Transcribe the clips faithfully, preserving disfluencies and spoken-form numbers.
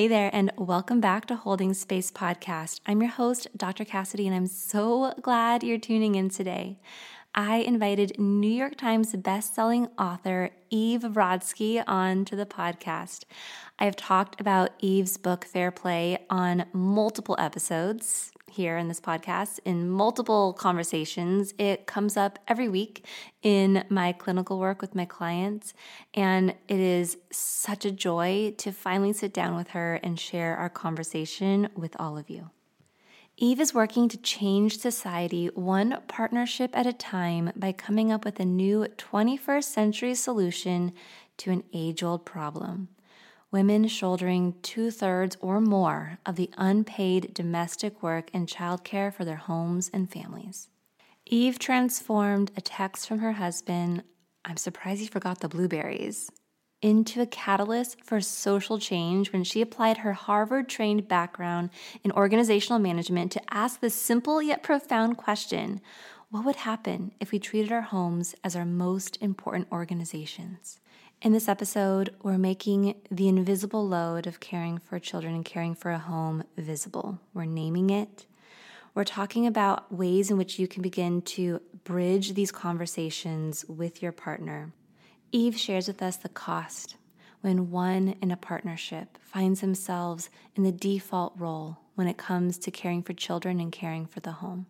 Hey there, and welcome back to Holding Space Podcast. I'm your host, Doctor Cassidy, and I'm so glad you're tuning in today. I invited New York Times bestselling author Eve Brodsky onto the podcast. I've talked about Eve's book, Fair Play, on multiple episodes here in this podcast, in multiple conversations. It comes up every week in my clinical work with my clients, and it is such a joy to finally sit down with her and share our conversation with all of you. Eve is working to change society one partnership at a time by coming up with a new twenty-first century solution to an age-old problem. Women shouldering two-thirds or more of the unpaid domestic work and childcare for their homes and families. Eve transformed a text from her husband, "I'm surprised you forgot the blueberries," into a catalyst for social change when she applied her Harvard-trained background in organizational management to ask the simple yet profound question, what would happen if we treated our homes as our most important organizations? In this episode, we're making the invisible load of caring for children and caring for a home visible. We're naming it. We're talking about ways in which you can begin to bridge these conversations with your partner. Eve shares with us the cost when one in a partnership finds themselves in the default role when it comes to caring for children and caring for the home.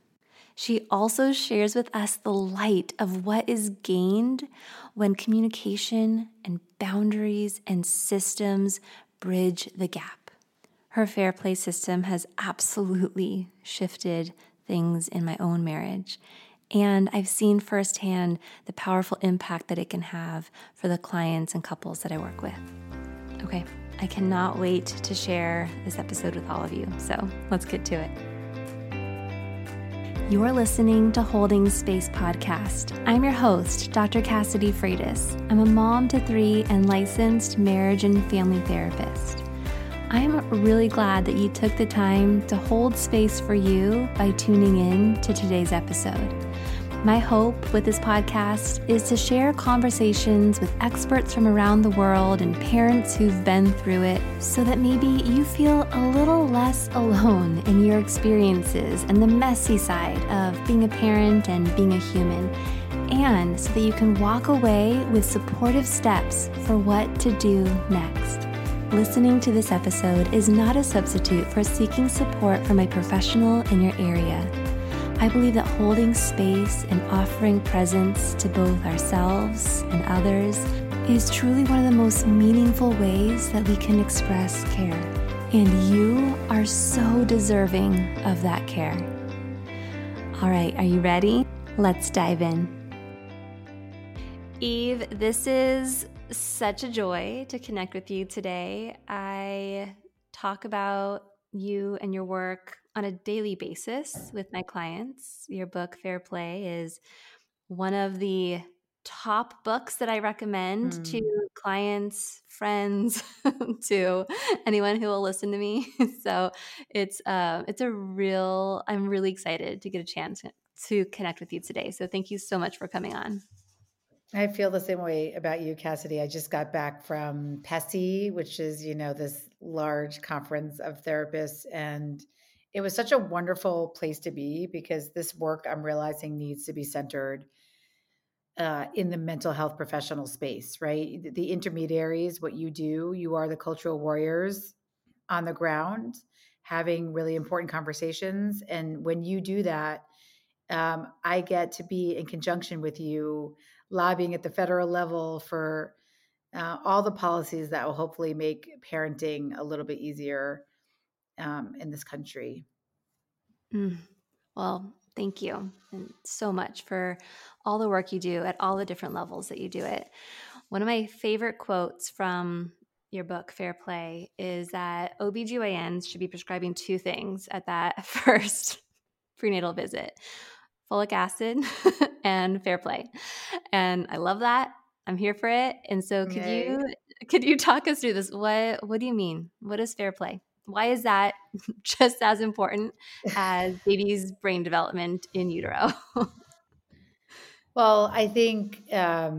She also shares with us the light of what is gained when communication and boundaries and systems bridge the gap. Her Fair Play system has absolutely shifted things in my own marriage, and I've seen firsthand the powerful impact that it can have for the clients and couples that I work with. Okay, I cannot wait to share this episode with all of you, so let's get to it. You're listening to Holding Space Podcast. I'm your host, Doctor Cassidy Freitas. I'm a mom to three and licensed marriage and family therapist. I'm really glad that you took the time to hold space for you by tuning in to today's episode. My hope with this podcast is to share conversations with experts from around the world and parents who've been through it so that maybe you feel a little less alone in your experiences and the messy side of being a parent and being a human, and so that you can walk away with supportive steps for what to do next. Listening to this episode is not a substitute for seeking support from a professional in your area. I believe that holding space and offering presence to both ourselves and others is truly one of the most meaningful ways that we can express care. And you are so deserving of that care. All right, are you ready? Let's dive in. Eve, this is such a joy to connect with you today. I talk about you and your work on a daily basis with my clients. Your book, Fair Play, is one of the top books that I recommend mm. to clients, friends, to anyone who will listen to me. So it's uh, it's a real, I'm really excited to get a chance to connect with you today. So thank you so much for coming on. I feel the same way about you, Cassidy. I just got back from PESI, which is, you know, this large conference of therapists. And it was such a wonderful place to be because this work I'm realizing needs to be centered uh, in the mental health professional space, right? The, the intermediaries, what you do, you are the cultural warriors on the ground, having really important conversations. And when you do that, um, I get to be in conjunction with you, lobbying at the federal level for uh, all the policies that will hopefully make parenting a little bit easier um, in this country. Mm. Well, thank you and so much for all the work you do at all the different levels that you do it. One of my favorite quotes from your book, Fair Play, is that O B G Y Ns should be prescribing two things at that first prenatal visit: folic acid and fair play. And I love that. I'm here for it. And so could Yay. you could you talk us through this? What what do you mean? What is fair play? Why is that just as important as baby's brain development in utero? Well, I think um,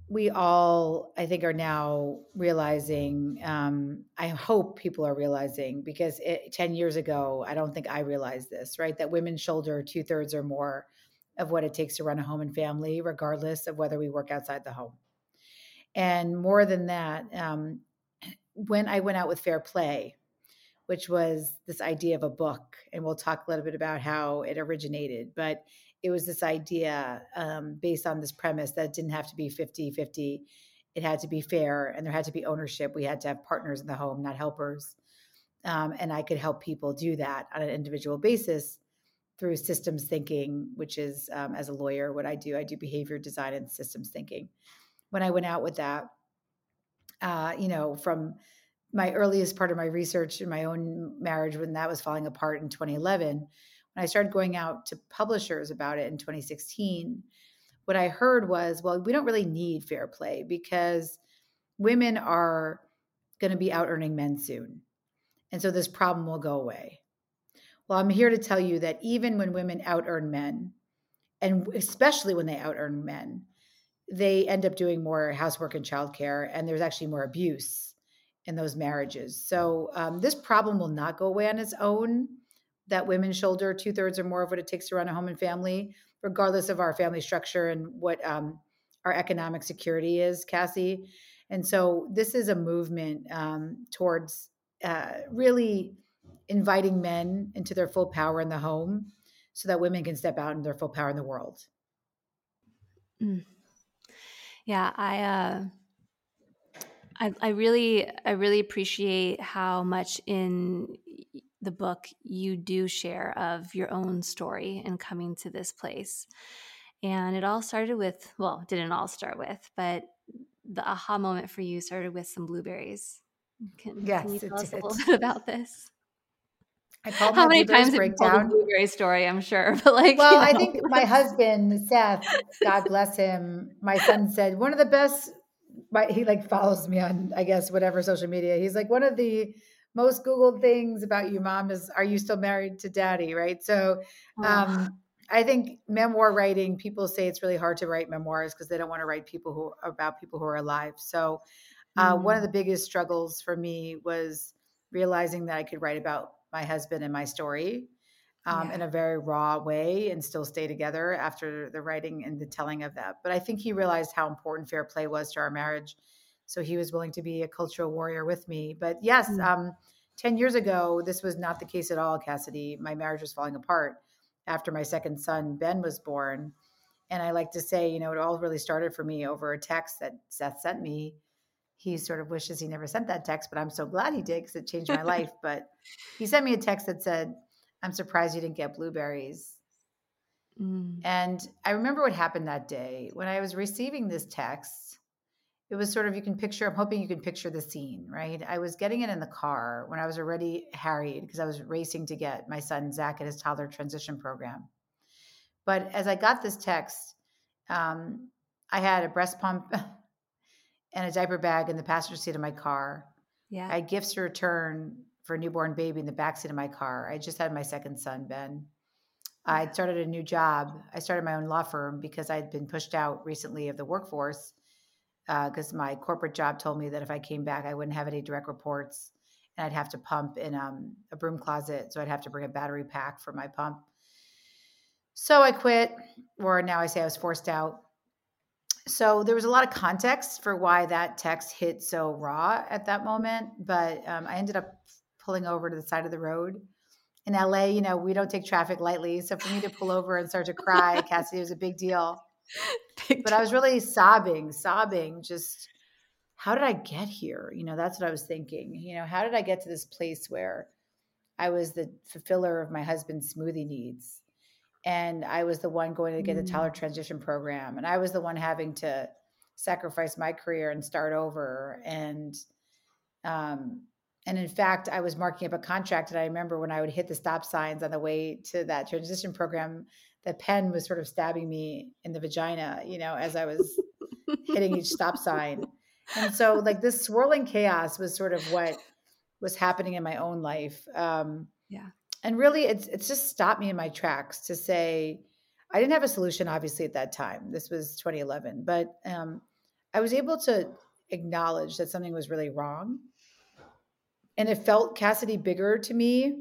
we all, I think, are now realizing, um, I hope people are realizing, because it, ten years ago, I don't think I realized this, right? That women shoulder two thirds or more of what it takes to run a home and family, regardless of whether we work outside the home. And more than that, um, when I went out with Fair Play, which was this idea of a book, and we'll talk a little bit about how it originated, but it was this idea um, based on this premise that it didn't have to be fifty-fifty. It had to be fair, and there had to be ownership. We had to have partners in the home, not helpers. Um, and I could help people do that on an individual basis through systems thinking, which is, um, as a lawyer, what I do. I do behavior design and systems thinking. When I went out with that, uh, you know, from my earliest part of my research in my own marriage, when that was falling apart in twenty eleven, when I started going out to publishers about it in twenty sixteen, what I heard was, well, we don't really need Fair Play because women are going to be out earning men soon. And so this problem will go away. Well, I'm here to tell you that even when women out earn men, and especially when they out earn men, they end up doing more housework and childcare, and there's actually more abuse in those marriages. So um, this problem will not go away on its own, that women shoulder two thirds or more of what it takes to run a home and family, regardless of our family structure and what um, our economic security is, Cassie. And so this is a movement um, towards uh, really inviting men into their full power in the home so that women can step out in their full power in the world. Mm. Yeah, I, uh, I, I really, I really appreciate how much in the book you do share of your own story and coming to this place. And it all started with, well, it didn't all start with, but the aha moment for you started with some blueberries. Can, can you Yes, it tell us a did. little bit about this? I call them How the many blueberries times have you told the breakdown. blueberry story? I'm sure, but like, Well, you I know. think my husband, Seth, God bless him, my son said one of the best, my, he like follows me on, I guess, whatever social media. He's like, one of the most Googled things about you, mom, is, are you still married to daddy? Right. So Oh. um, I think memoir writing, people say it's really hard to write memoirs because they don't want to write people who about people who are alive. So uh, one of the Mm. biggest struggles for me was realizing that I could write about my husband and my story um, Yeah. in a very raw way and still stay together after the writing and the telling of that. But I think he realized how important Fair Play was to our marriage. So he was willing to be a cultural warrior with me. But yes, Mm. um, ten years ago, this was not the case at all, Cassidy. My marriage was falling apart after my second son, Ben, was born. And I like to say, you know, it all really started for me over a text that Seth sent me. He sort of wishes he never sent that text, but I'm so glad he did because it changed my life. But he sent me a text that said, I'm surprised you didn't get blueberries. Mm. And I remember what happened that day when I was receiving this text. It was sort of, you can picture, I'm hoping you can picture the scene, right? I was getting it in the car when I was already harried because I was racing to get my son, Zach, at his toddler transition program. But as I got this text, um, I had a breast pump and a diaper bag in the passenger seat of my car. Yeah. I had gifts to return for a newborn baby in the backseat of my car. I just had my second son, Ben. Yeah. I started a new job. I started my own law firm because I had been pushed out recently of the workforce because uh, my corporate job told me that if I came back, I wouldn't have any direct reports and I'd have to pump in um, a broom closet. So I'd have to bring a battery pack for my pump. So I quit, or now I say I was forced out. So there was a lot of context for why that text hit so raw at that moment. But um, I ended up pulling over to the side of the road. In L A, you know, we don't take traffic lightly. So for me to pull over and start to cry, Cassidy, was a big deal. Big But deal. I was really sobbing, sobbing, just how did I get here? You know, that's what I was thinking. You know, how did I get to this place where I was the fulfiller of my husband's smoothie needs? And I was the one going to get the toddler transition program. And I was the one having to sacrifice my career and start over. And, um, and in fact, I was marking up a contract. And I remember when I would hit the stop signs on the way to that transition program, the pen was sort of stabbing me in the vagina, you know, as I was hitting each stop sign. And so like this swirling chaos was sort of what was happening in my own life. Um, Yeah. and really, it's it's just stopped me in my tracks to say, I didn't have a solution, obviously, at that time. This was twenty eleven, but um, I was able to acknowledge that something was really wrong. And it felt, Cassidy, bigger to me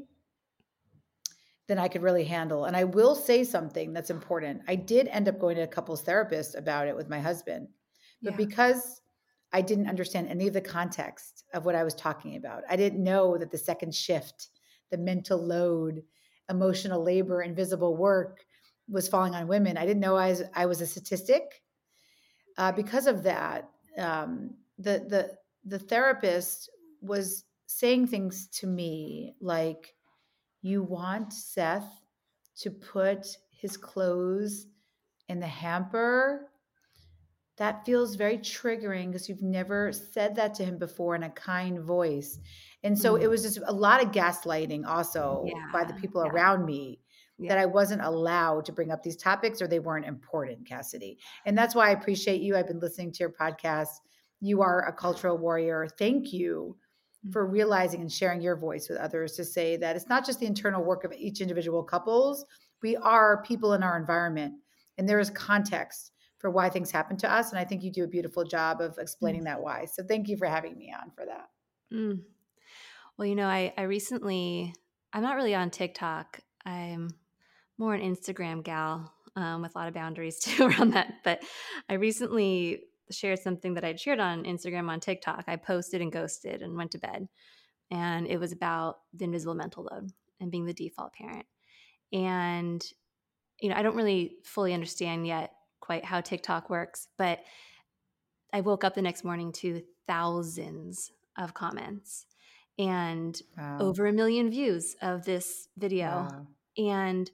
than I could really handle. And I will say something that's important. I did end up going to a couples therapist about it with my husband, but Yeah. because I didn't understand any of the context of what I was talking about, I didn't know that the second shift, the mental load, emotional labor, invisible work was falling on women. I didn't know I was, I was a statistic. Uh, because of that, um, the the the therapist was saying things to me like, "You want Seth to put his clothes in the hamper? That feels very triggering because you've never said that to him before in a kind voice." And so it Mm. was just a lot of gaslighting also by the Yeah. people Yeah. around me, that Yeah. I wasn't allowed to bring up these topics or they weren't important, Cassidy. And that's why I appreciate you. I've been listening to your podcast. You are a cultural warrior. Thank you Mm. for realizing and sharing your voice with others to say that it's not just the internal work of each individual couples. We are people in our environment, and there is context for why things happen to us. And I think you do a beautiful job of explaining Mm. that why. So thank you for having me on for that. Mm. Well, you know, I, I recently, I'm not really on TikTok. I'm more an Instagram gal um, with a lot of boundaries too around that. But I recently shared something that I'd shared on Instagram on TikTok. I posted and ghosted and went to bed. And it was about the invisible mental load and being the default parent. And, you know, I don't really fully understand yet quite how TikTok works, but I woke up the next morning to thousands of comments and Wow. over a million views of this video. Wow. And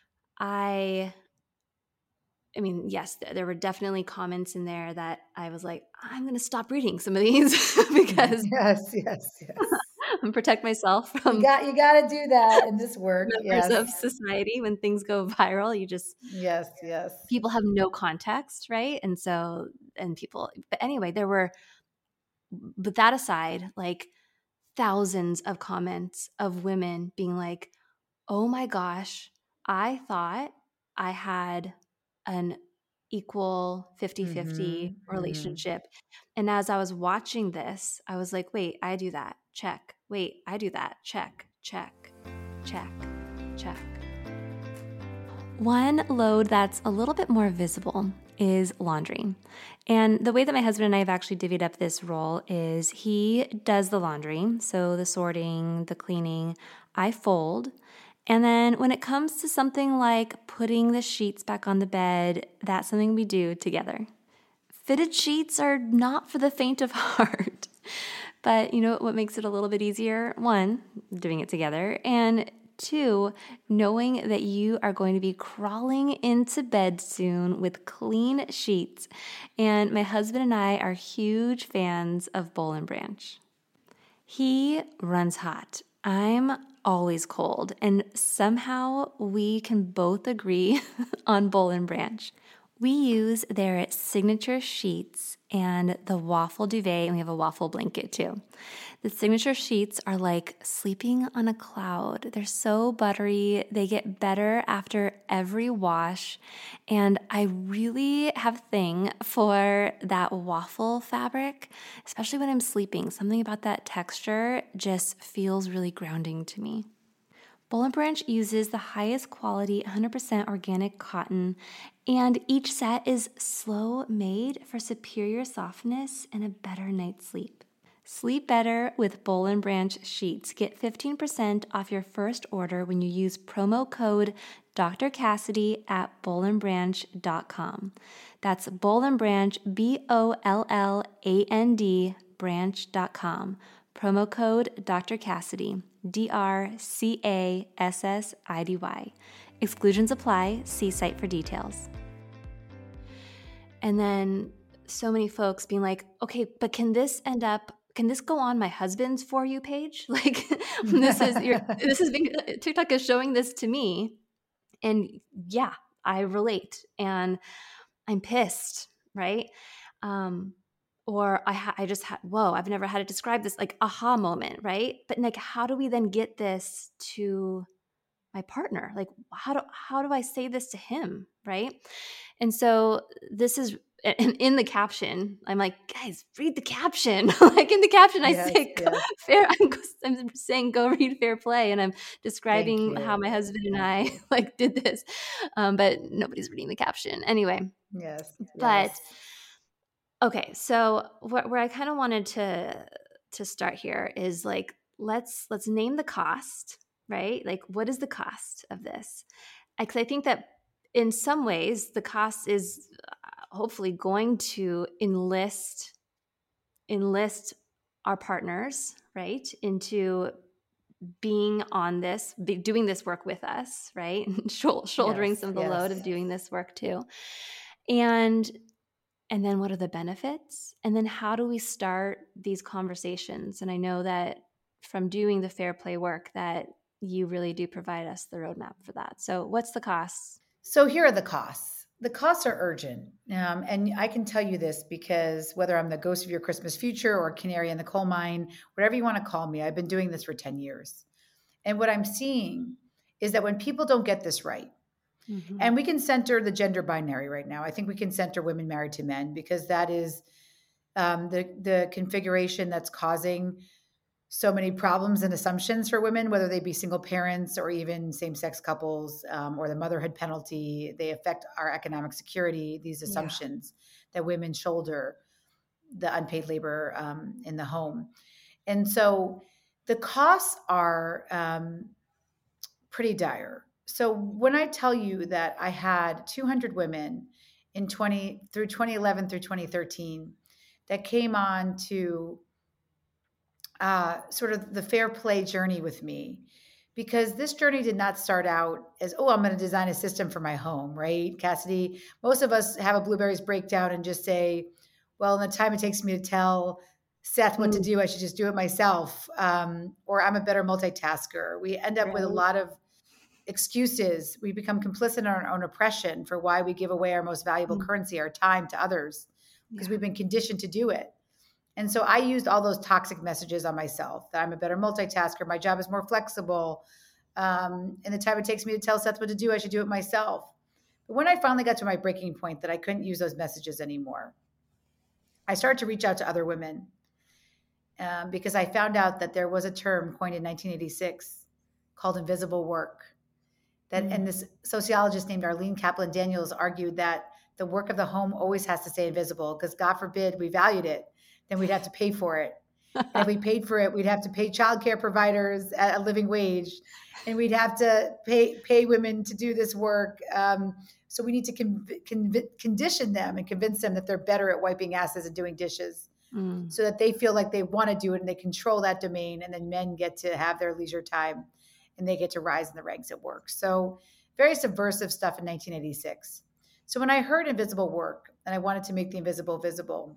I, I mean, yes, there were definitely comments in there that I was like, I'm going to stop reading some of these because Yes, yes, yes. and protect myself You from got you got to do that in this work. members Yes. of society. When things go viral, you just, Yes, yes. people have no context, right? And so, and people, but anyway, there were, but that aside, like thousands of comments of women being like, oh my gosh, I thought I had an equal fifty-fifty Mhm. Mhm. relationship. And as I was watching this, I was like, wait, I do that. Check. Wait, I do that. Check, check, check, check. One load that's a little bit more visible is laundry. And the way that my husband and I have actually divvied up this role is he does the laundry, so the sorting, the cleaning, I fold. And then when it comes to something like putting the sheets back on the bed, that's something we do together. Fitted sheets are not for the faint of heart. But you know what makes it a little bit easier? One, doing it together, and two, knowing that you are going to be crawling into bed soon with clean sheets. And my husband and I are huge fans of Boll and Branch. He runs hot. I'm always cold. And somehow we can both agree on Boll and Branch. We use their signature sheets and the waffle duvet, and we have a waffle blanket too. The signature sheets are like sleeping on a cloud. They're so buttery. They get better after every wash. And I really have a thing for that waffle fabric, especially when I'm sleeping. Something about that texture just feels really grounding to me. Boll and Branch uses the highest quality one hundred percent organic cotton, and each set is slow made for superior softness and a better night's sleep. Sleep better with Boll and Branch sheets. Get fifteen percent off your first order when you use promo code Doctor Cassidy at boll and branch dot com. That's Boll and Branch, B O L L A N D, branch dot com. Promo code Doctor Cassidy, D R C A S S I D Y. Exclusions apply. See site for details. And then so many folks being like, okay, but can this end up, can this go on my husband's For You page? Like this is, your, this is being, TikTok is showing this to me. And yeah, I relate and I'm pissed, right? Um, or I, ha- I just had, whoa, I've never had to describe this, like aha moment, right? But like, how do we then get this to my partner? Like, how do, how do I say this to him, right? And so this is and in the caption, I'm like, guys, read the caption. Like in the caption, I Yes, say yes. fair. I'm, I'm saying go read Fair Play, and I'm Thank describing how you. my husband and Thank I you. like did this, um, but nobody's reading the caption anyway. Yes, But yes. okay, so where, where I kind of wanted to to start here is like let's let's name the cost, right? Like what is the cost of this? Because I think that in some ways the cost is uh, hopefully going to enlist enlist our partners, right, into being on this, be, doing this work with us, right, shouldering Yes, some of the load of yes. doing this work too, and and then what are the benefits, and then how do we start these conversations? And I know that from doing the Fair Play work that you really do provide us the roadmap for that. So what's the costs? So here are the costs. The costs are urgent. Um, and I can tell you this because whether I'm the ghost of your Christmas future or canary in the coal mine, whatever you want to call me, I've been doing this for ten years. And what I'm seeing is that when people don't get this right, Mm-hmm. and we can center the gender binary right now. I think we can center women married to men because that is um, the the configuration that's causing so many problems and assumptions for women, whether they be single parents or even same-sex couples, um, or the motherhood penalty. They affect our economic security. These Yeah. assumptions that women shoulder the unpaid labor um, in the home, and so the costs are um, pretty dire. So when I tell you that I had two hundred women in twenty through twenty eleven through twenty thirteen that came on to uh, sort of the Fair Play journey with me, because this journey did not start out as, oh, I'm going to design a system for my home, right, Cassidy? Most of us have a Blueberries breakdown and just say, well, in the time it takes me to tell Seth what to Mm, do, I should just do it myself. Um, or I'm a better multitasker. We end up with a right. lot of excuses. We become complicit in our own oppression for why we give away our most valuable Mm, currency, our time, to others, because yeah. we've been conditioned to do it. And so I used all those toxic messages on myself that I'm a better multitasker. My job is more flexible. Um, and the time it takes me to tell Seth what to do, I should do it myself. But when I finally got to my breaking point that I couldn't use those messages anymore, I started to reach out to other women um, because I found out that there was a term coined in nineteen eighty-six called invisible work. That, Mm. and this sociologist named Arlene Kaplan Daniels argued that the work of the home always has to stay invisible because God forbid we valued it, then we'd have to pay for it. And if we paid for it, we'd have to pay childcare providers at a living wage, and we'd have to pay pay women to do this work. Um, so we need to con- con- condition them and convince them that they're better at wiping asses and doing dishes, Mm. so that they feel like they want to do it and they control that domain. And then men get to have their leisure time and they get to rise in the ranks at work. So very subversive stuff in nineteen eighty-six. So when I heard invisible work and I wanted to make the invisible visible,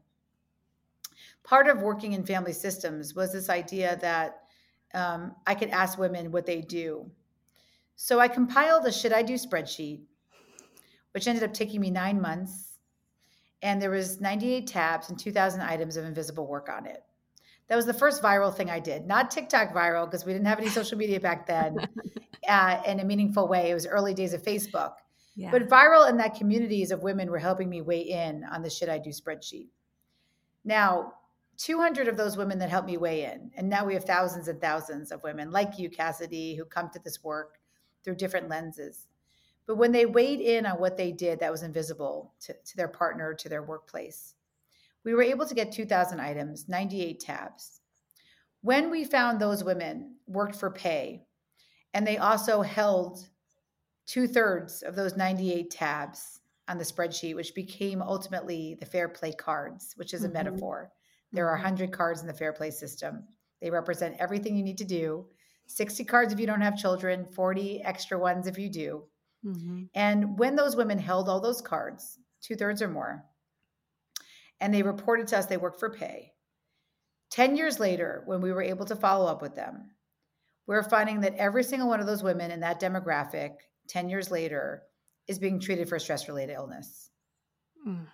part of working in family systems was this idea that um, I could ask women what they do. So I compiled a should I do spreadsheet, which ended up taking me nine months. And there was ninety-eight tabs and two thousand items of invisible work on it. That was the first viral thing I did, not TikTok viral because we didn't have any social media back then uh, in a meaningful way. It was early days of Facebook. Yeah. But viral in that communities of women were helping me weigh in on the should I do spreadsheet. Now, two hundred of those women that helped me weigh in, and now we have thousands and thousands of women like you, Cassidy, who come to this work through different lenses. But when they weighed in on what they did that was invisible to, to their partner, to their workplace, we were able to get two thousand items, ninety-eight tabs. When we found those women worked for pay, and they also held two thirds of those ninety-eight tabs on the spreadsheet, which became ultimately the Fair Play cards, which is a Mm-hmm. metaphor. There are Mm-hmm. one hundred cards in the Fair Play system. They represent everything you need to do. sixty cards if you don't have children, forty extra ones if you do. Mm-hmm. And when those women held all those cards, two thirds or more, and they reported to us they worked for pay, ten years later, when we were able to follow up with them, we're finding that every single one of those women in that demographic, ten years later, is being treated for stress-related illness. Mm.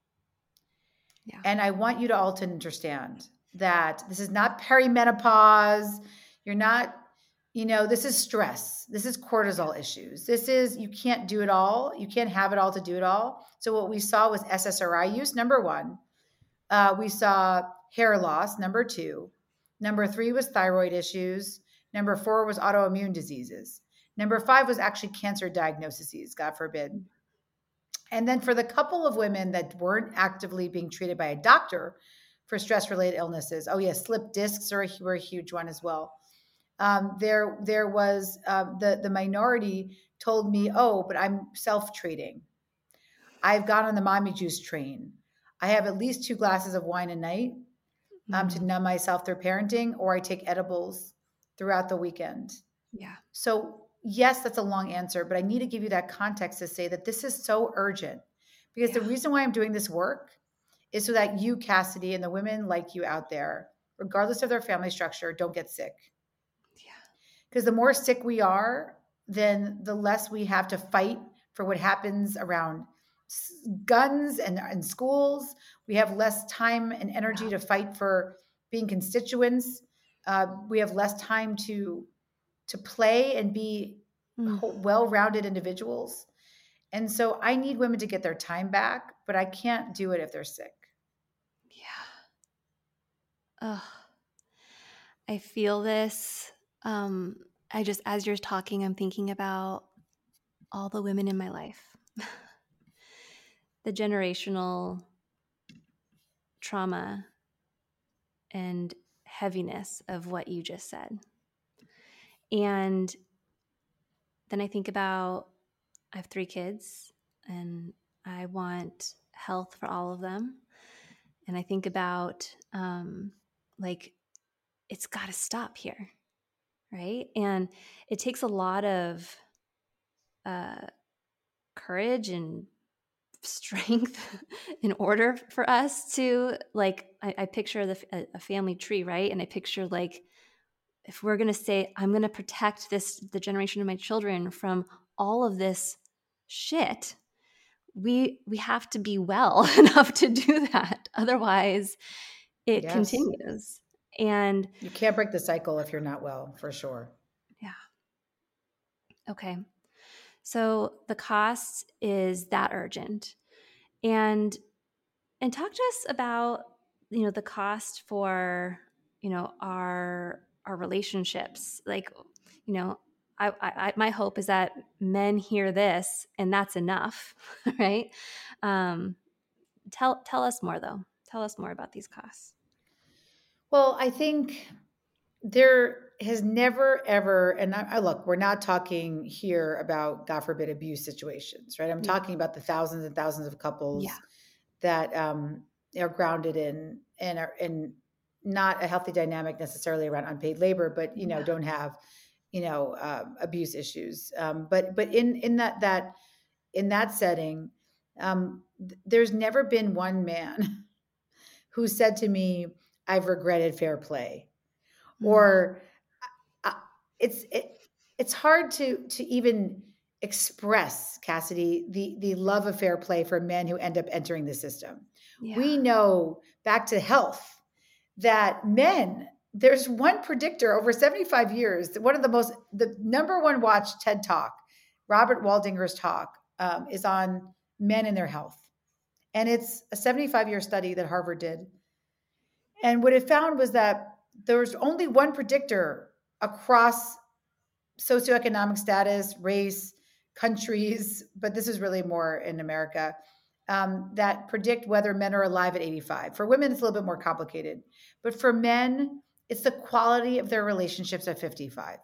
Yeah. And I want you to all to understand that this is not perimenopause. You're not, you know, this is stress. This is cortisol issues. This is, you can't do it all. You can't have it all to do it all. So what we saw was S S R I use, number one. Uh, we saw hair loss, number two. Number three was thyroid issues. Number four was autoimmune diseases. Number five was actually cancer diagnoses, God forbid. And then for the couple of women that weren't actively being treated by a doctor for stress-related illnesses, oh yes, slip discs are a, were a huge one as well. Um, there, there was uh, the the minority told me, oh, but I'm self-treating. I've gone on the mommy juice train. I have at least two glasses of wine a night um, Mm. to numb myself through parenting, or I take edibles throughout the weekend. Yeah. So yes, that's a long answer, but I need to give you that context to say that this is so urgent, because the Yeah. reason why I'm doing this work is so that you, Cassidy, and the women like you out there, regardless of their family structure, don't get sick. Yeah. Because the more sick we are, then the less we have to fight for what happens around s- guns and, and schools. We have less time and energy Yeah. to fight for being constituents. Uh, we have less time to to play and be Mm. ho- well-rounded individuals. And so I need women to get their time back, but I can't do it if they're sick. Yeah. Ugh. I feel this. Um, I just, as you're talking, I'm thinking about all the women in my life, the generational trauma and heaviness of what you just said. And then I think about, I have three kids and I want health for all of them. And I think about, um, like, it's got to stop here. Right. And it takes a lot of uh, courage and strength in order for us to, like, I, I picture the, a, a family tree, right? And I picture, like, if we're going to say, I'm going to protect this, the generation of my children from all of this shit, we we have to be well enough to do that. Otherwise, it Yes. continues. And You can't break the cycle if you're not well, for sure. yeah. Okay. So the cost is that urgent. And and talk to us about, you know, the cost for, you know, our our relationships. Like, you know, I, I my hope is that men hear this and that's enough, right? Um, tell tell us more though. Tell us more about these costs. Well, I think there has never, ever, and I, I look, we're not talking here about, God forbid, abuse situations, right? I'm Yeah. talking about the thousands and thousands of Yeah. couples that um, are grounded in and are in not a healthy dynamic necessarily around unpaid labor, but you know, Yeah. don't have, you know, uh, abuse issues. Um, but but in in that that in that setting, um, th- there's never been one man who said to me, "I've regretted fair play," Mm. or uh, it's it, it's hard to to even express, Cassidy, the the love of fair play for men who end up entering the system. Yeah. We know, back to health, that men, there's one predictor over seventy-five years, one of the most, the number one watched TED Talk, Robert Waldinger's talk, um, is on men and their health. And it's a seventy-five year study that Harvard did. And what it found was that there was only one predictor across socioeconomic status, race, countries, but this is really more in America, um, that predict whether men are alive at eighty-five. For women, it's a little bit more complicated. But for men, it's the quality of their relationships at fifty-five.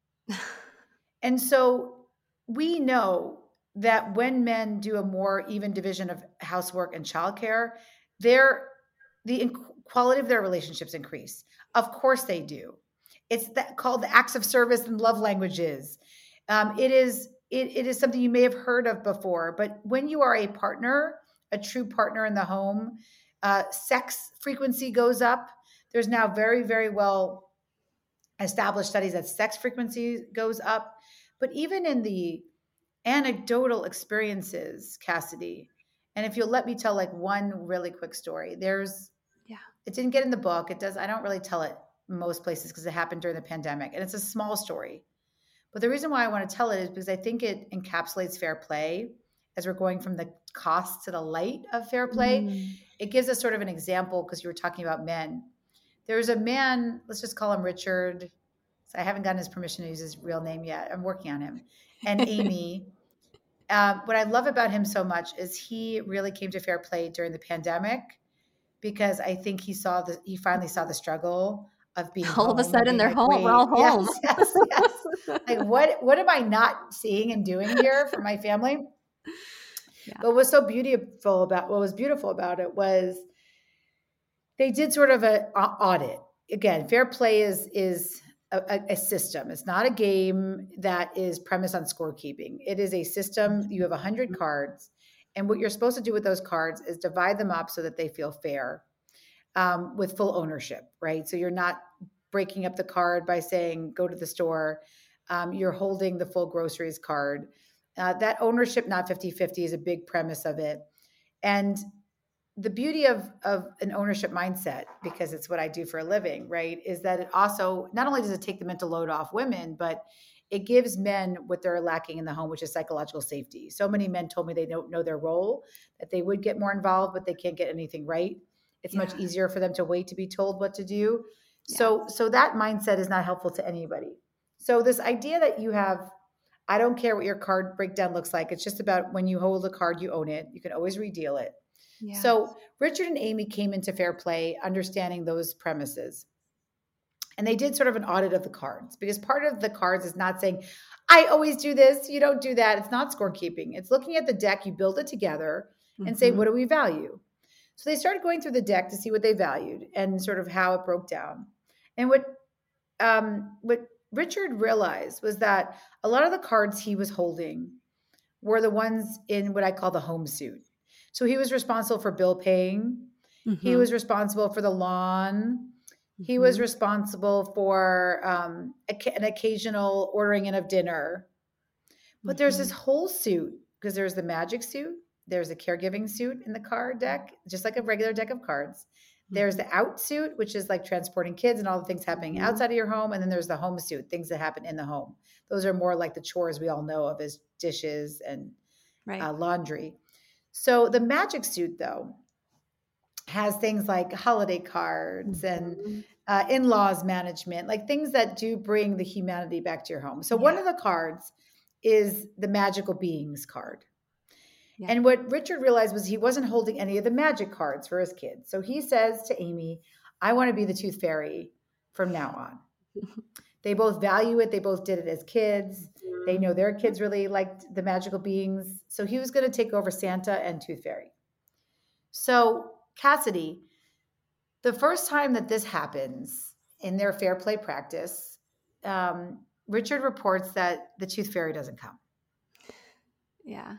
And so we know that when men do a more even division of housework and childcare, their the quality of their relationships increase. Of course they do. It's that called the acts of service and love languages. Um, it is it, it is something you may have heard of before, but when you are a partner, a true partner in the home, uh, sex frequency goes up. There's now very, very well established studies that sex frequency goes up. But even in the anecdotal experiences, Cassidy, and if you'll let me tell like one really quick story, there's Yeah. it didn't get in the book. It does. I don't really tell it most places because it happened during the pandemic. And it's a small story. But the reason why I want to tell it is because I think it encapsulates fair play as we're going from the cost to the light of fair play. Mm. It gives us sort of an example because you were talking about men. There's a man, let's just call him Richard. So I haven't gotten his permission to use his real name yet. I'm working on him. And Amy. Uh, what I love about him so much is he really came to fair play during the pandemic because I think he saw the he finally saw the struggle of being all of a sudden they're like, home. We're all home. Yes, yes, yes. Like what what am I not seeing and doing here for my family? Yeah. But what was so beautiful about what was beautiful about it was they did sort of an audit. Again, fair play is is a, a system. It's not a game that is premised on scorekeeping. It is a system. You have a hundred cards, and what you're supposed to do with those cards is divide them up so that they feel fair. Um, with full ownership, right? So you're not breaking up the card by saying, go to the store. Um, you're holding the full groceries card. Uh, that ownership, not fifty-fifty, is a big premise of it. And the beauty of, of an ownership mindset, because it's what I do for a living, right, is that it also, not only does it take the mental load off women, but it gives men what they're lacking in the home, which is psychological safety. So many men told me they don't know their role, that they would get more involved, but they can't get anything right. It's yeah. much easier for them to wait to be told what to do. Yeah. So, so that mindset is not helpful to anybody. So this idea that you have, I don't care what your card breakdown looks like. It's just about when you hold a card, you own it. You can always redeal it. Yeah. So Richard and Amy came into fair play, understanding those premises. And they did sort of an audit of the cards, because part of the cards is not saying, I always do this. You don't do that. It's not scorekeeping. It's looking at the deck. You build it together and mm-hmm. say, what do we value? So they started going through the deck to see what they valued and sort of how it broke down. And what um, what Richard realized was that a lot of the cards he was holding were the ones in what I call the home suit. So he was responsible for bill paying. Mm-hmm. He was responsible for the lawn. Mm-hmm. He was responsible for um, a, an occasional ordering in of dinner. But mm-hmm. there's this whole suit, because there's the magic suit. There's a caregiving suit in the card deck, just like a regular deck of cards. Mm-hmm. There's the out suit, which is like transporting kids and all the things happening mm-hmm. outside of your home. And then there's the home suit, things that happen in the home. Those are more like the chores we all know of as dishes and right. uh, laundry. So the magic suit, though, has things like holiday cards mm-hmm. and uh, in-laws management, like things that do bring the humanity back to your home. So yeah. one of the cards is the magical beings card. Yeah. And what Richard realized was he wasn't holding any of the magic cards for his kids. So he says to Amy, I want to be the tooth fairy from now on. They both value it. They both did it as kids. They know their kids really liked the magical beings. So he was going to take over Santa and Tooth Fairy. So Cassidy, the first time that this happens in their fair play practice, um, Richard reports that the Tooth Fairy doesn't come. Yeah.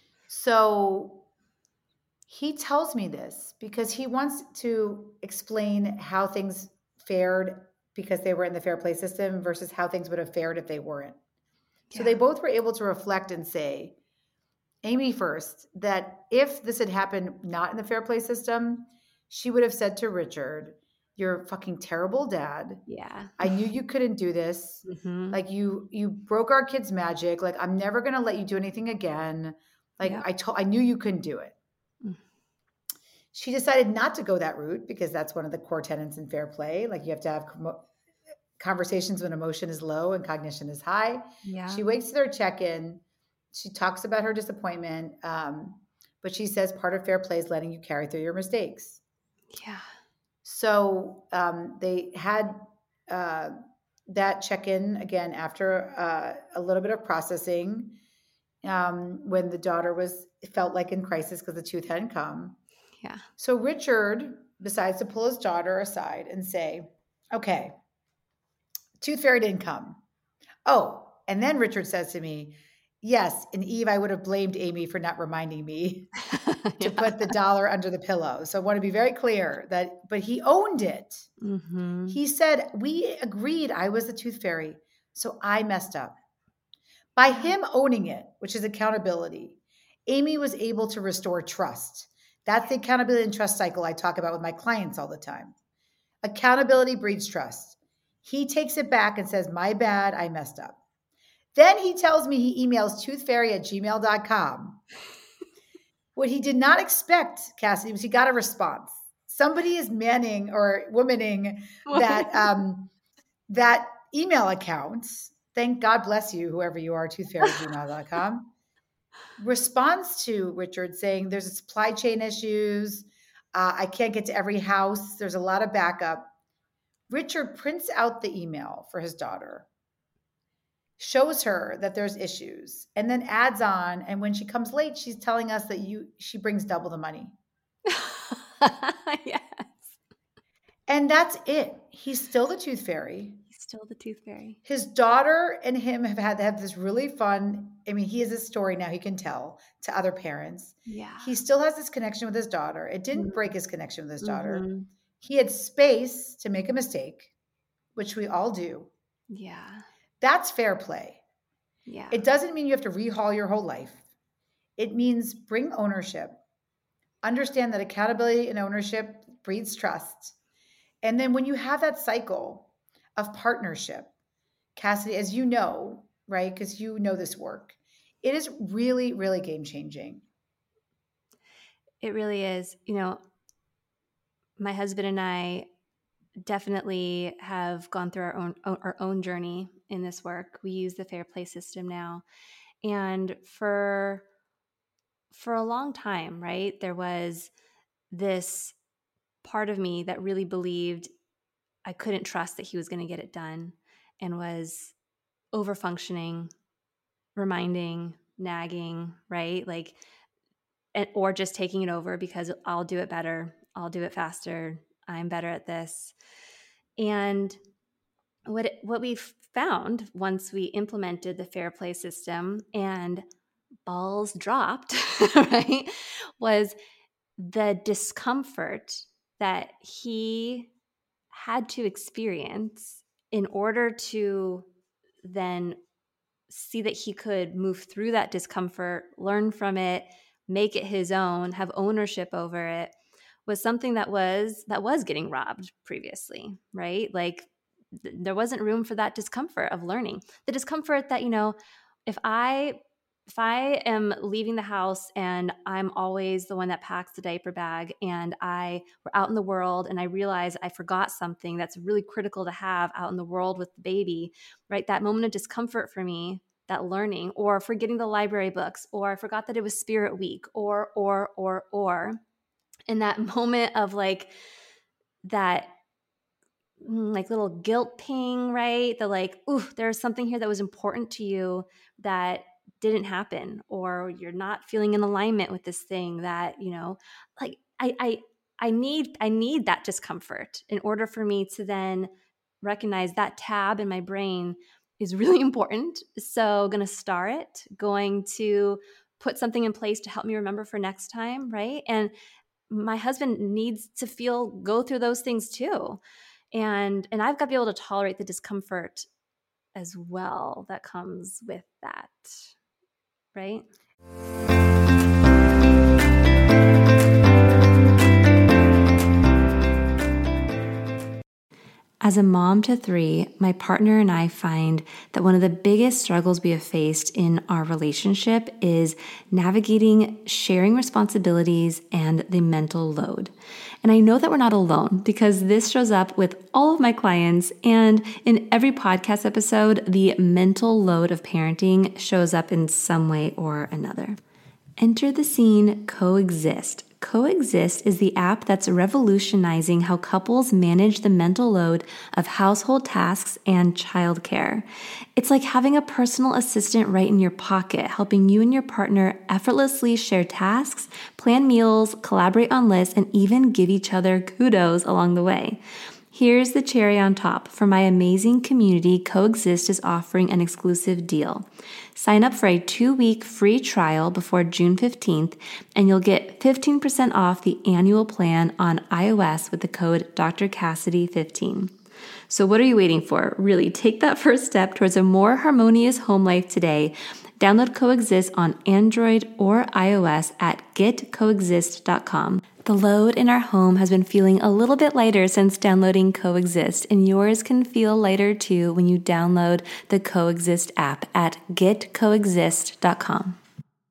So he tells me this because he wants to explain how things fared because they were in the fair play system versus how things would have fared if they weren't. Yeah. So they both were able to reflect and say, Amy first, that if this had happened not in the fair play system, she would have said to Richard, you're a fucking terrible dad. Yeah. I knew you couldn't do this. Mm-hmm. Like you, you broke our kids' magic. Like, I'm never going to let you do anything again. Like yeah. I told, I knew you couldn't do it. Mm. She decided not to go that route because that's one of the core tenets in fair play. Like you have to have com- conversations when emotion is low and cognition is high. Yeah. She waits to their check-in. She talks about her disappointment. Um, but she says part of fair play is letting you carry through your mistakes. Yeah. So um, they had uh, that check-in again after uh, a little bit of processing um, when the daughter was felt like in crisis because the tooth hadn't come. Yeah. So Richard decides to pull his daughter aside and say, okay, tooth fairy didn't come. Oh, and then Richard says to me, yes, and Eve, I would have blamed Amy for not reminding me to yeah. put the dollar under the pillow. So I want to be very clear that, but he owned it. Mm-hmm. He said, we agreed I was the tooth fairy, so I messed up. By him owning it, which is accountability, Amy was able to restore trust. That's the accountability and trust cycle I talk about with my clients all the time. Accountability breeds trust. He takes it back and says, my bad, I messed up. Then he tells me he emails toothfairy at gmail dot com. What he did not expect, Cassidy, was he got a response. Somebody is manning or womaning that um, that email account. Thank God bless you, whoever you are, toothfairy at gmail dot com. Responds to Richard saying there's a supply chain issues. Uh, I can't get to every house. There's a lot of backup. Richard prints out the email for his daughter, shows her that there's issues, and then adds on. And when she comes late, she's telling us that you she brings double the money. Yes. And that's it. He's still the tooth fairy. He's still the tooth fairy. His daughter and him have had to have this really fun. I mean, he has a story now he can tell to other parents. Yeah. He still has this connection with his daughter. It didn't mm-hmm. break his connection with his daughter. Mm-hmm. He had space to make a mistake, which we all do. Yeah. That's fair play. Yeah. It doesn't mean you have to rehaul your whole life. It means bring ownership. Understand that accountability and ownership breeds trust. And then when you have that cycle of partnership, Cassidy, as you know, right, because you know this work, it is really, really game-changing. It really is. You know, my husband and I definitely have gone through our own our own journey in this work. We use the Fair Play system now. And for for a long time, right, there was this part of me that really believed I couldn't trust that he was going to get it done and was over-functioning, reminding, nagging, right? Like, or just taking it over because I'll do it better. I'll do it faster. I'm better at this. And what it, what we found once we implemented the Fair Play system and balls dropped, right, was the discomfort that he had to experience in order to then see that he could move through that discomfort, learn from it, make it his own, have ownership over it, was something that was that was getting robbed previously, right? Like th- there wasn't room for that discomfort of learning. The discomfort that, you know, if I if I am leaving the house and I'm always the one that packs the diaper bag and I we're out in the world and I realize I forgot something that's really critical to have out in the world with the baby, right? That moment of discomfort for me, that learning, or forgetting the library books, or I forgot that it was Spirit Week, or, or, or, or, in that moment of like that like little guilt ping, right? The like, ooh, there's something here that was important to you that didn't happen, or you're not feeling in alignment with this thing that, you know, like I, I, I need, I need that discomfort in order for me to then recognize that tab in my brain is really important. So going to star it, going to put something in place to help me remember for next time. Right. And my husband needs to feel, go through those things too. And, and I've got to be able to tolerate the discomfort as well that comes with that. Right? As a mom to three, my partner and I find that one of the biggest struggles we have faced in our relationship is navigating sharing responsibilities and the mental load. And I know that we're not alone because this shows up with all of my clients, and in every podcast episode, the mental load of parenting shows up in some way or another. Enter the scene Coexist. Coexist is the app that's revolutionizing how couples manage the mental load of household tasks and childcare. It's like having a personal assistant right in your pocket, helping you and your partner effortlessly share tasks, plan meals, collaborate on lists, and even give each other kudos along the way. Here's the cherry on top. For my amazing community, Coexist is offering an exclusive deal. Sign up for a two-week free trial before June fifteenth, and you'll get fifteen percent off the annual plan on iOS with the code D R Cassidy fifteen. So what are you waiting for? Really, take that first step towards a more harmonious home life today. Download Coexist on Android or iOS at get coexist dot com. The load in our home has been feeling a little bit lighter since downloading Coexist, and yours can feel lighter too when you download the Coexist app at get coexist dot com.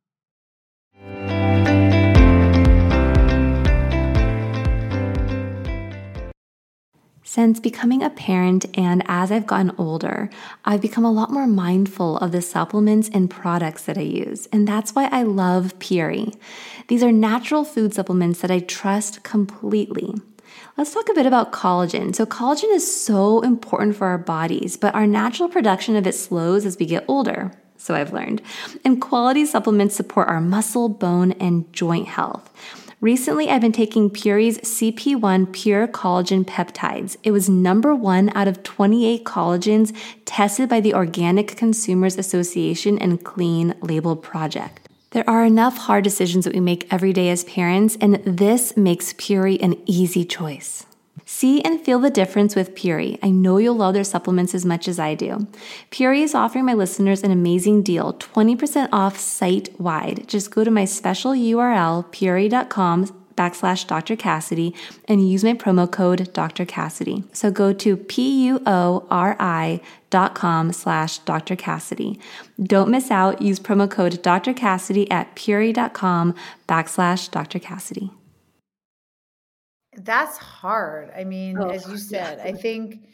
Since becoming a parent and as I've gotten older, I've become a lot more mindful of the supplements and products that I use, and that's why I love Puri. These are natural food supplements that I trust completely. Let's talk a bit about collagen. So collagen is so important for our bodies, but our natural production of it slows as we get older, so I've learned. And quality supplements support our muscle, bone, and joint health. Recently, I've been taking Puri's C P one Pure Collagen Peptides. It was number one out of twenty-eight collagens tested by the Organic Consumers Association and Clean Label Project. There are enough hard decisions that we make every day as parents, and this makes Puri an easy choice. See and feel the difference with Puri. I know you'll love their supplements as much as I do. Puri is offering my listeners an amazing deal, twenty percent off site-wide. Just go to my special U R L, puri.com backslash Dr. Cassidy, and use my promo code Doctor Cassidy. So go to P-U-O-R-I dot com slash Dr. Cassidy. Don't miss out. Use promo code Doctor Cassidy at puri.com backslash Dr. Cassidy. That's hard. I mean, Oh, as you said, yeah. I think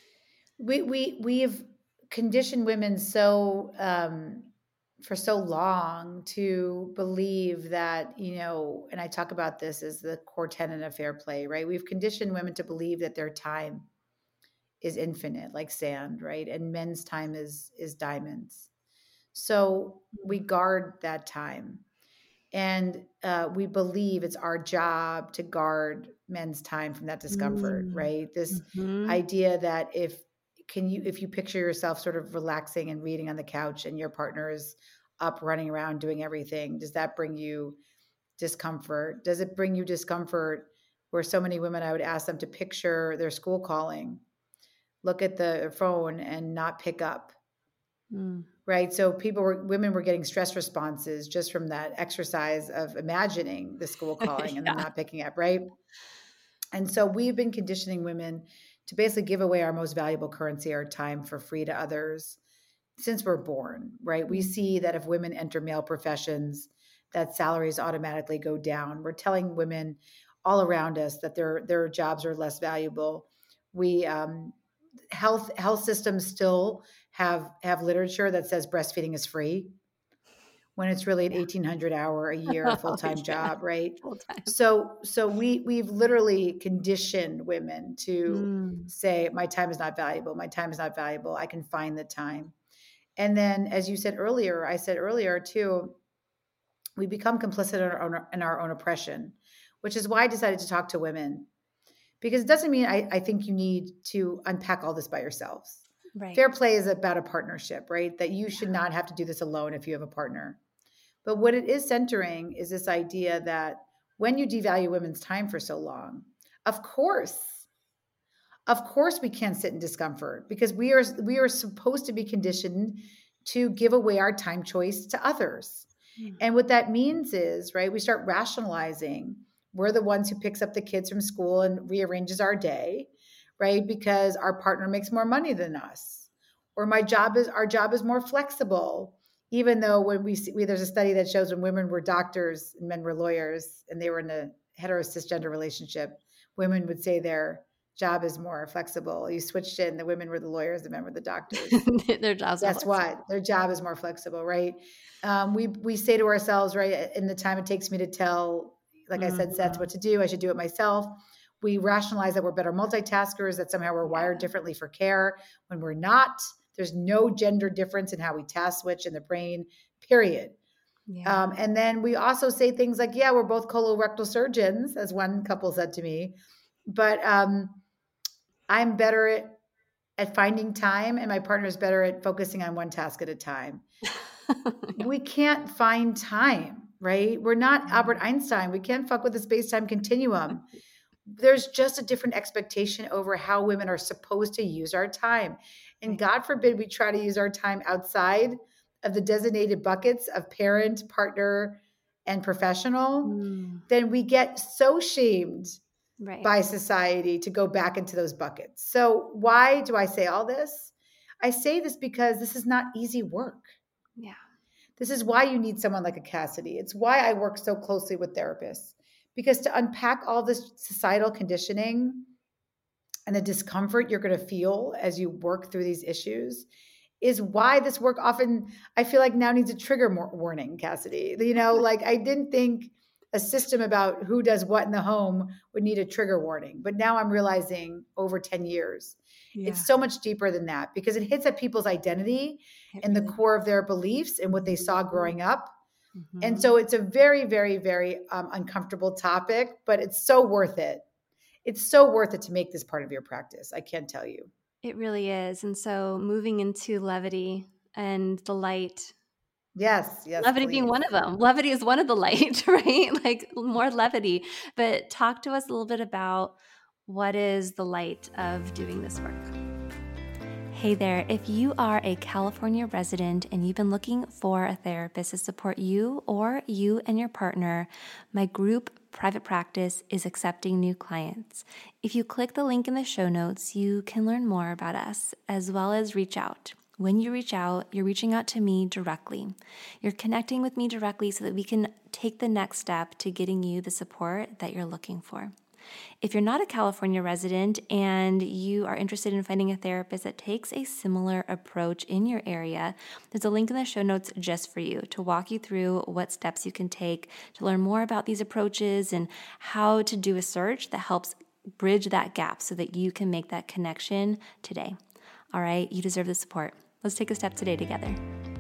we we we've conditioned women so um, for so long to believe that, you know, and I talk about this as the core tenet of fair play, right? We've conditioned women to believe that their time is infinite, like sand, right? And men's time is is diamonds. So we guard that time. And uh, we believe it's our job to guard men's time from that discomfort, Mm. right? This Mhm. idea that if can you if you picture yourself sort of relaxing and reading on the couch and your partner is up running around doing everything, does that bring you discomfort? Does it bring you discomfort where so many women, I would ask them to picture their school calling, look at the phone and not pick up, Mm. right? So people were, women were getting stress responses just from that exercise of imagining the school calling and then Yeah. not picking up, right? And so we've been conditioning women to basically give away our most valuable currency, our time, for free to others since we're born, right? We see that if women enter male professions, that salaries automatically go down. We're telling women all around us that their their jobs are less valuable. We um, health health systems still have have literature that says breastfeeding is free when it's really an eighteen hundred hour a year Oh, full-time yeah. job, right? Full time. So so we we've literally conditioned women to Mm. say my time is not valuable. My time is not valuable. I can find the time. And then as you said earlier, I said earlier too, we become complicit in our own, in our own oppression, which is why I decided to talk to women, because it doesn't mean I, I think you need to unpack all this by yourselves. Right. Fair play is about a partnership, right? That you should not have to do this alone if you have a partner. But what it is centering is this idea that when you devalue women's time for so long, of course, of course we can't sit in discomfort because we are we are supposed to be conditioned to give away our time choice to others. Mm. And what that means is, right, we start rationalizing we're the ones who picks up the kids from school and rearranges our day, right? Because our partner makes more money than us. Or my job is our job is more flexible, even though when we see we, there's a study that shows when women were doctors and men were lawyers and they were in a hetero cisgender relationship, women would say their job is more flexible. You switched in, the women were the lawyers, the men were the doctors. Their jobs are Guess what? Their job is more flexible, right? Um, we we say to ourselves, right, in the time it takes me to tell, like I said, Seth, what to do, I should do it myself. We rationalize that we're better multitaskers, that somehow we're wired differently for care when we're not. There's no gender difference in how we task switch in the brain, period. Yeah. Um, and then we also say things like, yeah, we're both colorectal surgeons, as one couple said to me, but um, I'm better at, at finding time and my partner is better at focusing on one task at a time. We can't find time, right? We're not Albert Einstein. We can't fuck with the space-time continuum. there's just a different expectation over how women are supposed to use our time. And God forbid we try to use our time outside of the designated buckets of parent, partner, and professional, Mm. then we get so shamed Right. by society to go back into those buckets. So why do I say all this? I say this because this is not easy work. Yeah. This is why you need someone like a Cassidy. It's why I work so closely with therapists, because to unpack all this societal conditioning and the discomfort you're going to feel as you work through these issues is why this work often, I feel like, now needs a trigger warning, Cassidy. You know, like I didn't think a system about who does what in the home would need a trigger warning. But now I'm realizing over ten years, yeah. It's so much deeper than that, because it hits at people's identity it and really the core of their beliefs and what they saw growing up. Mm-hmm. And so it's a very, very, very um, uncomfortable topic, but it's so worth it. It's so worth it to make this part of your practice. I can't tell you. It really is. And so moving into levity and the light. Yes, yes. Levity please. being one of them. Levity is one of the light, right? Like more levity. But talk to us a little bit about what is the light of doing this work. Hey there, if you are a California resident and you've been looking for a therapist to support you or you and your partner, my group private practice is accepting new clients. If you click the link in the show notes, you can learn more about us as well as reach out. When you reach out, you're reaching out to me directly. You're connecting with me directly so that we can take the next step to getting you the support that you're looking for. If you're not a California resident and you are interested in finding a therapist that takes a similar approach in your area, there's a link in the show notes just for you to walk you through what steps you can take to learn more about these approaches and how to do a search that helps bridge that gap so that you can make that connection today. All right, you deserve the support. Let's take a step today together.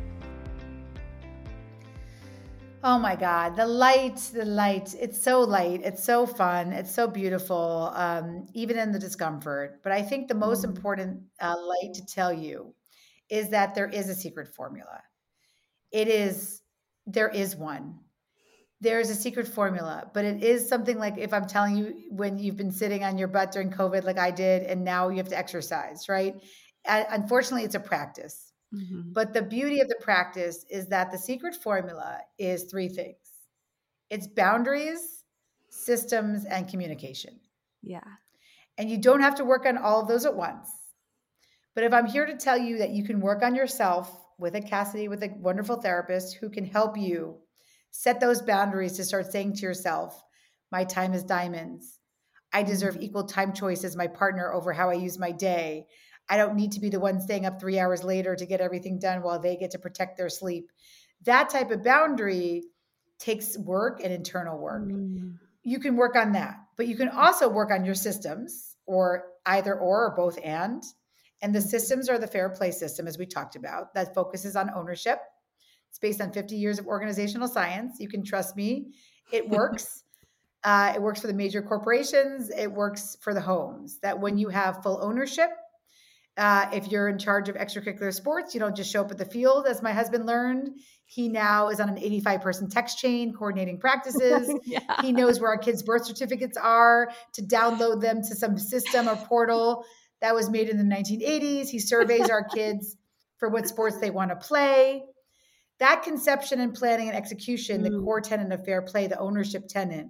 Oh my God, the light, the light. It's so light. It's so fun. It's so beautiful, um, even in the discomfort. But I think the most mm-hmm. important uh, light to tell you is that there is a secret formula. It is, there is one. There is a secret formula, but it is something like if I'm telling you when you've been sitting on your butt during COVID like I did, and now you have to exercise, right? Uh, unfortunately, it's a practice. Mm-hmm. But the beauty of the practice is that the secret formula is three things. It's boundaries, systems, and communication. Yeah. And you don't have to work on all of those at once. But if I'm here to tell you that you can work on yourself with a Cassidy, with a wonderful therapist who can help you set those boundaries to start saying to yourself, my time is diamonds. I deserve equal time choice as my partner over how I use my day. I don't need to be the one staying up three hours later to get everything done while they get to protect their sleep. That type of boundary takes work and internal work. Mm. You can work on that, but you can also work on your systems, or either or, or both and. And the systems are the Fair Play system, as we talked about, that focuses on ownership. It's based on fifty years of organizational science. You can trust me. It works. uh, it works for the major corporations. It works for the homes. That when you have full ownership, Uh, if you're in charge of extracurricular sports, you don't just show up at the field. As my husband learned, he now is on an eighty-five person text chain coordinating practices. Yeah. He knows where our kids' birth certificates are to download them to some system or portal that was made in the nineteen eighties. He surveys our kids for what sports they want to play. That conception and planning and execution, mm. the core tenet of Fair Play, the ownership tenet,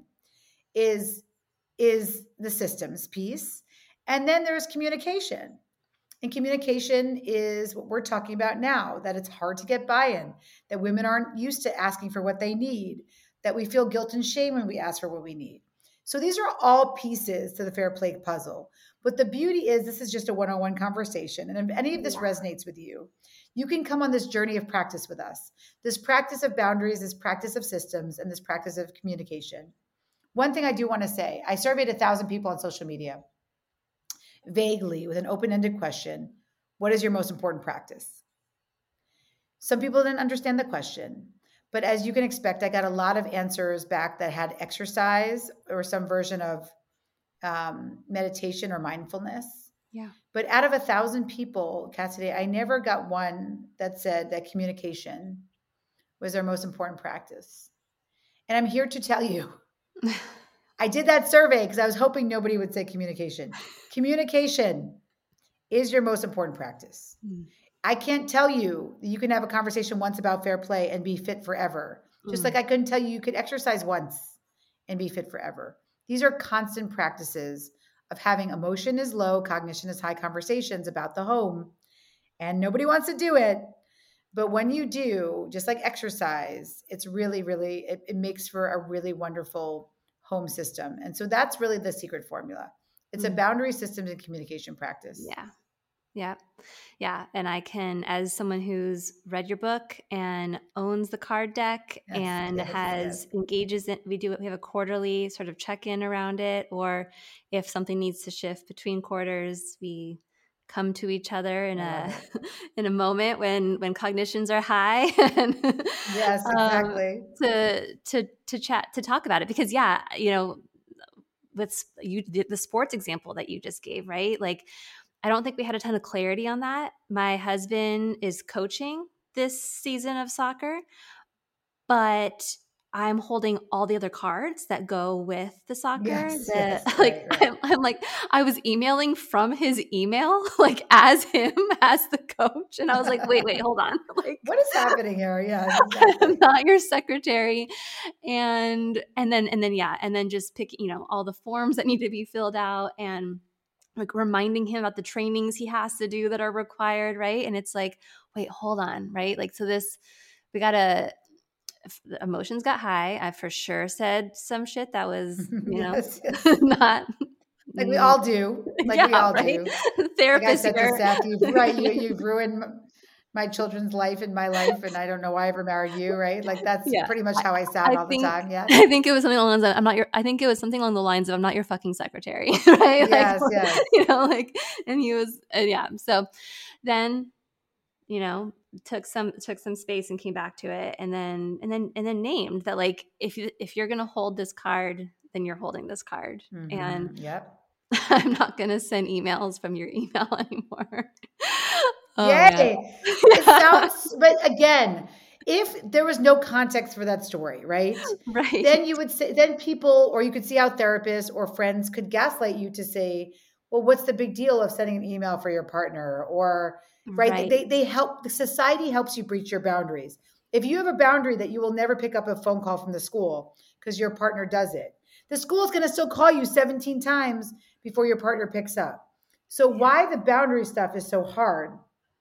is, is the systems piece. And then there's communication. And communication is what we're talking about now, that it's hard to get buy-in, that women aren't used to asking for what they need, that we feel guilt and shame when we ask for what we need. So these are all pieces to the Fair Play puzzle. But the beauty is this is just a one-on-one conversation. And if any of this yeah. resonates with you, you can come on this journey of practice with us. This practice of boundaries, this practice of systems, and this practice of communication. One thing I do want to say, I surveyed a thousand people on social media. Vaguely with an open-ended question, what is your most important practice? Some people didn't understand the question, but as you can expect, I got a lot of answers back that had exercise or some version of um, meditation or mindfulness. Yeah. But out of a thousand people, Cassidy, I never got one that said that communication was their most important practice. And I'm here to tell you, I did that survey because I was hoping nobody would say communication. Communication is your most important practice. Mm. I can't tell you that you can have a conversation once about fair play and be fit forever. Just mm. like I couldn't tell you you could exercise once and be fit forever. These are constant practices of having emotion is low, cognition is high conversations about the home. And nobody wants to do it. But when you do, just like exercise, it's really, really, it, it makes for a really wonderful home system. And so that's really the secret formula. It's mm. a boundary systems and communication practice. Yeah. Yeah. Yeah. And I can, as someone who's read your book and owns the card deck yes, and yes, has yes. engages in, we do, we have a quarterly sort of check-in around it, or if something needs to shift between quarters, we come to each other in a, in a moment when, when cognitions are high and yes, exactly. um, to, to, to chat, to talk about it, because yeah, you know, with you, the sports example that you just gave, right? Like, I don't think we had a ton of clarity on that. My husband is coaching this season of soccer, but I'm holding all the other cards that go with the soccer. Yes, the, yes, like right, right. I'm, I'm like, I was emailing from his email, like as him, as the coach. And I was like, wait, wait, hold on. Like, what is happening here? Yeah, exactly. I'm not your secretary. And, and then, and then, yeah. And then just pick, you know, all the forms that need to be filled out and like reminding him about the trainings he has to do that are required. Right. And it's like, wait, hold on. Right. Like, so this, we got to, the emotions got high. I for sure said some shit that was, you know, yes, yes. not like we all do. Like yeah, we all right? do. Therapist like I said here. to Seth, you've, right, you, you've ruined my children's life and my life, and I don't know why I ever married you, right? Like that's yeah. pretty much how I sound I all think, the time. Yeah, I think it was something along the lines of I'm not your. I think it was something along the lines of I'm not your fucking secretary, right? Yes, like, yes. You know, like, and he was, and yeah. So then, you know, took some took some space and came back to it, and then and then and then named that like if you if you're gonna hold this card, then you're holding this card, mm-hmm. and yep. I'm not gonna send emails from your email anymore. Oh, Yay! It sounds, but again, if there was no context for that story, right? Right. Then you would say, then people, or you could see how therapists or friends could gaslight you to say, well, what's the big deal of sending an email for your partner? Or, right? right. They, they help, the society helps you breach your boundaries. If you have a boundary that you will never pick up a phone call from the school because your partner does it, the school is going to still call you seventeen times before your partner picks up. So yeah. why the boundary stuff is so hard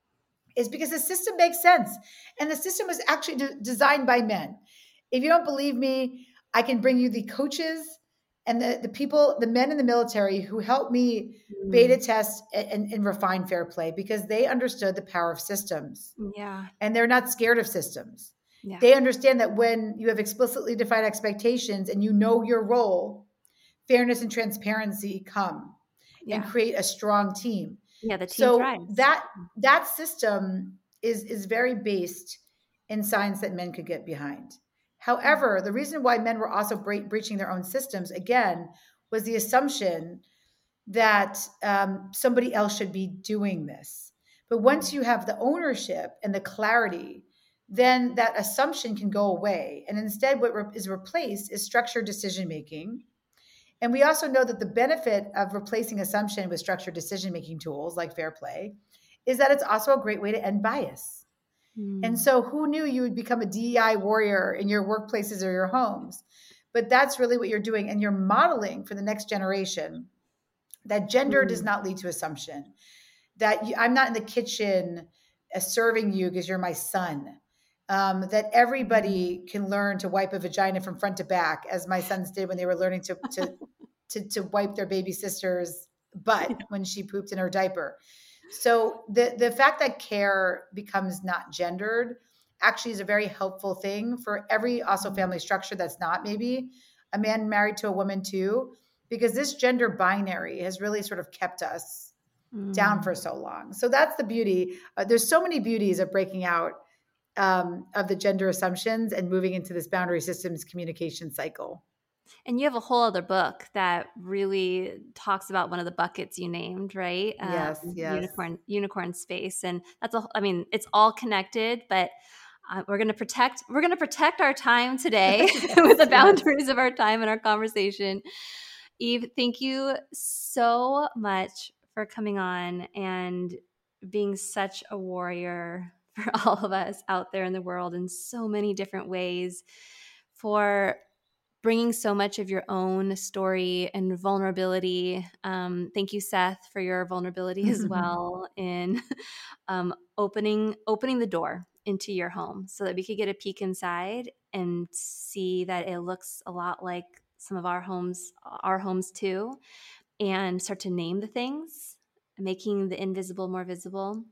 is because the system makes sense. And the system was actually de- designed by men. If you don't believe me, I can bring you the coaches and the, the people, the men in the military who helped me mm. beta test and, and, and refine fair play because they understood the power of systems. Yeah. And they're not scared of systems. Yeah. They understand that when you have explicitly defined expectations and you know your role, fairness and transparency come yeah. and create a strong team. Yeah, the team so thrives. that that system is is very based in science that men could get behind. However, the reason why men were also bre- breaching their own systems again was the assumption that um, somebody else should be doing this. But once you have the ownership and the clarity, then that assumption can go away, and instead, what re- is replaced is structured decision making. And we also know that the benefit of replacing assumption with structured decision-making tools like fair play is that it's also a great way to end bias. Mm. And so who knew you would become a D E I warrior in your workplaces or your homes? But that's really what you're doing. And you're modeling for the next generation that gender mm. does not lead to assumption, that you, I'm not in the kitchen uh, serving you because you're my son. Um, that everybody can learn to wipe a vagina from front to back, as my sons did when they were learning to to to, to wipe their baby sister's butt when she pooped in her diaper. So the the fact that care becomes not gendered actually is a very helpful thing for every also family structure that's not maybe a man married to a woman too, because this gender binary has really sort of kept us mm. down for so long. So that's the beauty. Uh, there's so many beauties of breaking out Um, of the gender assumptions and moving into this boundary systems communication cycle. And you have a whole other book that really talks about one of the buckets you named, right? Yes, um, yes. Unicorn, unicorn space. And that's a, I mean, it's all connected, but uh, we're going to protect, we're going to protect our time today with the boundaries of our time and our conversation. Eve, thank you so much for coming on and being such a warrior for all of us out there in the world in so many different ways, for bringing so much of your own story and vulnerability. Um, thank you, Seth, for your vulnerability as well in um, opening opening the door into your home so that we could get a peek inside and see that it looks a lot like some of our homes, our homes too, and start to name the things, making the invisible more visible.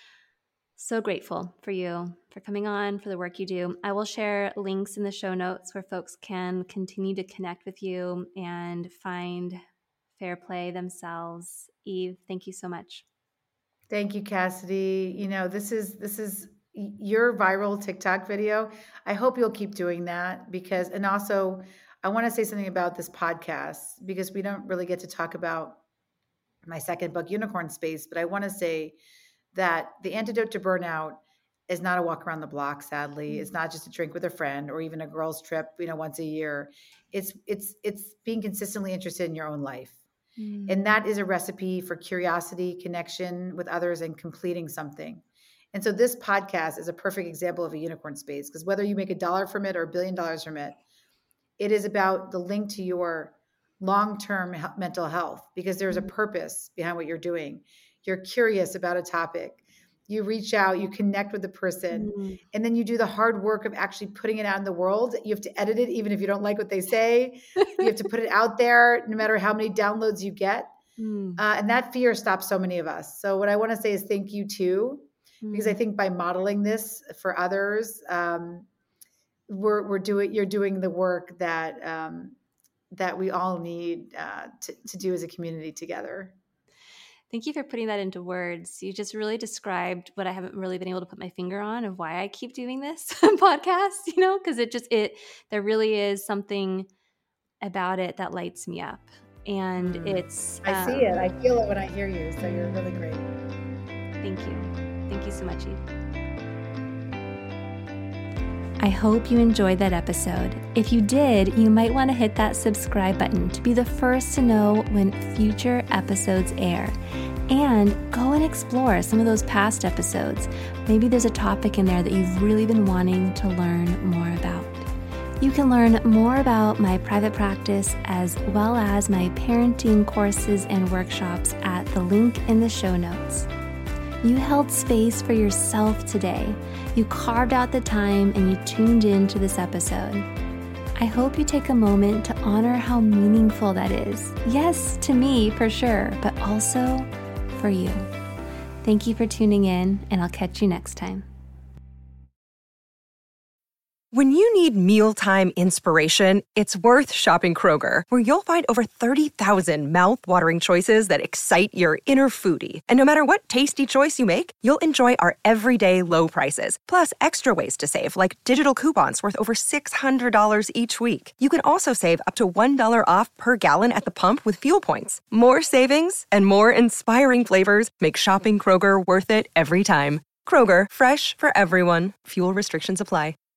So grateful for you for coming on, for the work you do. I will share links in the show notes where folks can continue to connect with you and find Fair Play themselves. Eve, thank you so much. Thank you, Cassidy. You know, this is this is your viral TikTok video. I hope you'll keep doing that because, and also I want to say something about this podcast because we don't really get to talk about my second book, Unicorn Space, but I want to say that the antidote to burnout is not a walk around the block. Sadly, it's not just a drink with a friend or even a girls trip, you know, once a year. It's, it's, it's being consistently interested in your own life. Mm. And that is a recipe for curiosity, connection with others, and completing something. And so this podcast is a perfect example of a unicorn space, because whether you make a dollar from it or a billion dollars from it, it is about the link to your long-term mental health, because there's a purpose behind what you're doing. You're curious about a topic. You reach out, you connect with the person, mm. and then you do the hard work of actually putting it out in the world. You have to edit it, even if you don't like what they say. You have to put it out there, no matter how many downloads you get. Mm. Uh, and that fear stops so many of us. So what I want to say is thank you too, mm. because I think by modeling this for others, um, we're we're doing you're doing the work that um, that we all need uh, to to do as a community together. Thank you for putting that into words. You just really described what I haven't really been able to put my finger on of why I keep doing this podcast, you know, because it just, it, there really is something about it that lights me up. And mm. it's. I um, see it. I feel it when I hear you. So you're really great. Thank you. Thank you so much, Eve. I hope you enjoyed that episode. If you did, you might want to hit that subscribe button to be the first to know when future episodes air. And go and explore some of those past episodes. Maybe there's a topic in there that you've really been wanting to learn more about. You can learn more about my private practice as well as my parenting courses and workshops at the link in the show notes. You held space for yourself today. You carved out the time and you tuned in to this episode. I hope you take a moment to honor how meaningful that is. Yes, to me for sure, but also for you. Thank you for tuning in, and I'll catch you next time. When you need mealtime inspiration, it's worth shopping Kroger, where you'll find over thirty thousand mouth-watering choices that excite your inner foodie. And no matter what tasty choice you make, you'll enjoy our everyday low prices, plus extra ways to save, like digital coupons worth over six hundred dollars each week. You can also save up to one dollar off per gallon at the pump with fuel points. More savings and more inspiring flavors make shopping Kroger worth it every time. Kroger, fresh for everyone. Fuel restrictions apply.